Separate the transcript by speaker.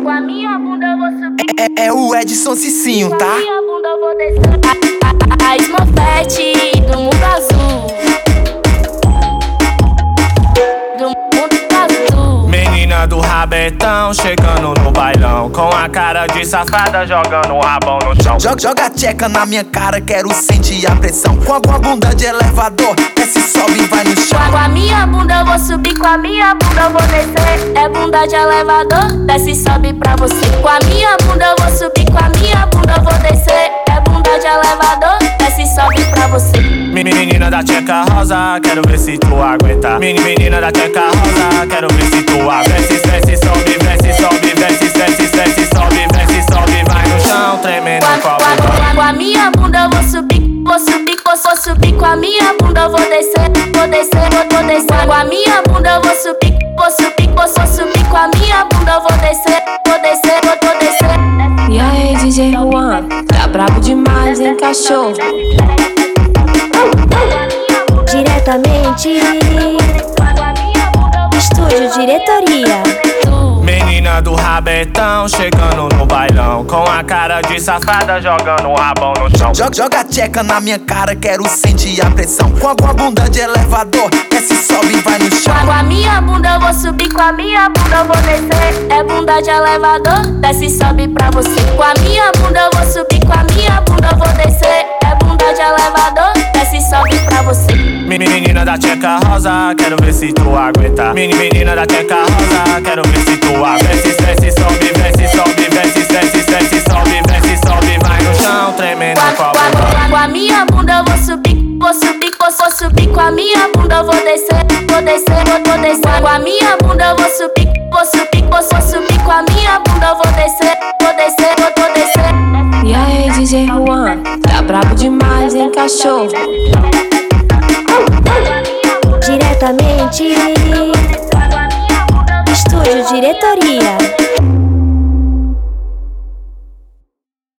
Speaker 1: Com a minha bunda eu vou subir.
Speaker 2: É o Edson Cicinho, tá?
Speaker 1: Com a minha bunda eu vou descer. A Smurfette do mundo azul. Do mundo azul.
Speaker 3: Menina do rabetão chegando no bailão, com a cara de safada jogando o rabão no chão.
Speaker 2: Joga a tcheca na minha cara, quero sentir a pressão. Com a bunda de elevador, desce, sobe e vai no chão.
Speaker 1: Com a minha bunda eu vou subir, com a minha bunda eu vou descer. É bunda de elevador, desce e sobe pra você. Com a minha bunda eu vou subir, com a minha bunda eu vou descer. É bunda de elevador, desce e sobe pra você.
Speaker 3: Menina da tcheca rosa, quero ver se tu aguenta. Menina da tcheca rosa, quero ver se tu aguenta. Desce, sobe, desce, sobe, desce, desce, sobe, desce, sobe, vai no chão, tremendo
Speaker 1: com a minha bunda eu vou subir, vou subir, vou subir. Com a minha bunda eu vou descer, vou descer, vou descer. Com a minha bunda eu vou subir, vou subir, vou subir. Com a minha bunda eu vou descer, vou descer, vou descer.
Speaker 4: E aí, DJ Juan, tá brabo demais, hein, cachorro?
Speaker 5: Diretamente Estúdio Diretoria.
Speaker 3: Menina do rabetão chegando no bailão, com a cara de safada jogando o rabão no chão.
Speaker 2: Joga a tcheca na minha cara, quero sentir a pressão. Com a bunda de elevador, desce, sobe e vai no chão.
Speaker 1: Com a minha bunda eu vou subir, com a minha bunda eu vou descer. É bunda de elevador, desce e sobe pra você. Com a minha bunda eu vou subir, com a minha bunda eu vou descer. É bunda de elevador, desce e sobe pra você.
Speaker 3: Menina da tcheca rosa, quero ver se tu aguenta. Menina da tcheca rosa, quero ver se tu aguenta. Desce, sobe, desce, sobe, desce, desce, sobe, desce, sobe, vai no chão, tremendo
Speaker 1: com a minha bunda eu vou subir, vou subir, vou subir. Com a minha bunda eu vou descer, vou descer, vou descer. Com a minha bunda eu vou subir, vou subir, vou subir. Com a minha bunda eu vou descer, vou descer, vou descer.
Speaker 4: E aí, DJ Juan, tá brabo demais, hein, cachorro?
Speaker 5: Diretamente Estúdio Diretoria.